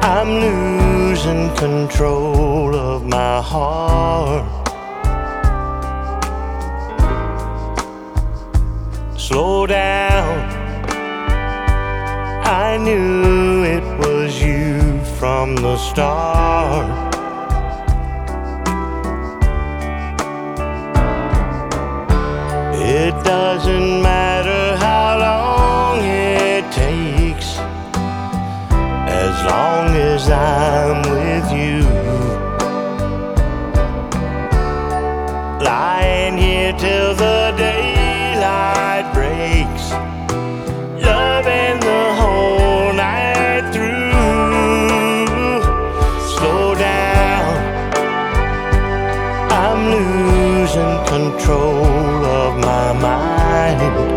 I'm losing control of my heart. Slow down, I knew it was you from the start. It doesn't matter how long it takes, as long as I'm with you. Lying here till the daylight breaks, loving the whole night through. Slow down, I'm losing control of my mind.